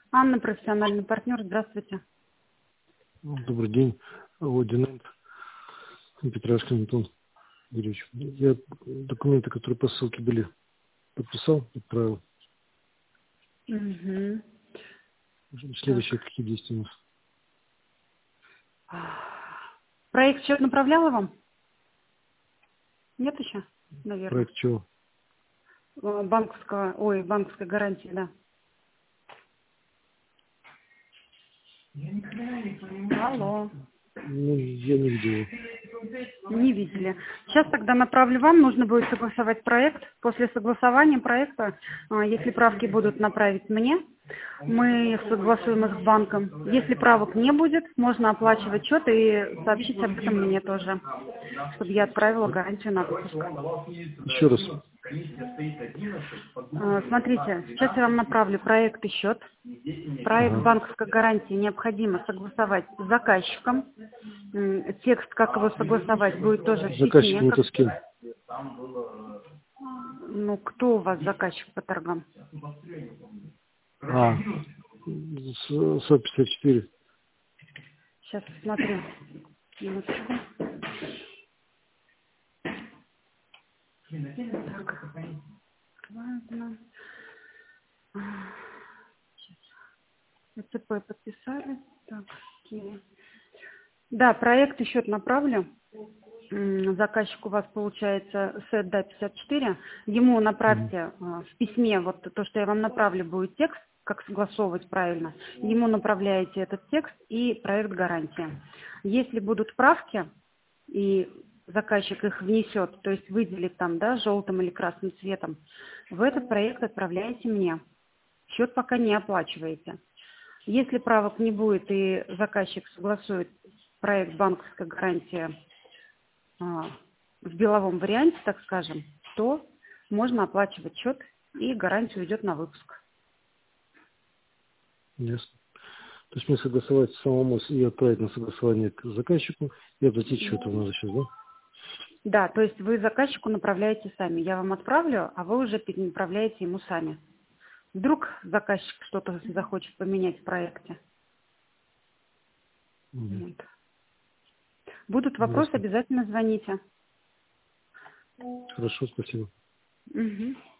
Анна, профессиональный партнер. Здравствуйте. Добрый день. Лодинент, Петрашкин Антон Юрьевич. Я документы, которые по ссылке были, подписал, отправил. Угу. Следующие какие действия у нас? Проект счет направляла вам? Нет еще? Наверное. Проект чего? Банковской гарантии, да. Алло. Ну, я не видел его. Не видели. Сейчас тогда направлю вам. Нужно будет согласовать проект. После согласования проекта, если правки будут, направить мне. Мы согласуем их с банком. Если правок не будет, можно оплачивать счет и сообщить об этом мне тоже, чтобы я отправила гарантию на выпуск. Еще раз. Смотрите, сейчас я вам направлю проект и счет. Проект банковской гарантии необходимо согласовать с заказчиком. Текст, как его согласовать, будет тоже в Заказчик письме. это с кем? Ну, кто у вас заказчик по торгам? СО-54. Сейчас посмотрю. Минуточку. Так. Ладно. ЦП подписали. Так, какие? Да, проект и счет направлю. Заказчик у вас получается СЭД 54. Ему направьте в письме, вот то, что я вам направлю, будет текст, как согласовывать правильно. Ему направляете этот текст и проект гарантии. Если будут правки, и заказчик их внесет, то есть выделит там, да, желтым или красным цветом, вы этот проект отправляете мне. Счет пока не оплачиваете. Если правок не будет и заказчик согласует проект банковской гарантии в беловом варианте, так скажем, то можно оплачивать счет и гарантия уйдет на выпуск. Ясно. То есть мне согласовать самому и отправить на согласование к заказчику и оплатить счет надо сейчас, да? Да, то есть вы заказчику направляете сами. Я вам отправлю, а вы уже перенаправляете ему сами. Вдруг заказчик что-то захочет поменять в проекте. Вот. Будут вопросы, Ясно. обязательно звоните. Хорошо, спасибо. Угу.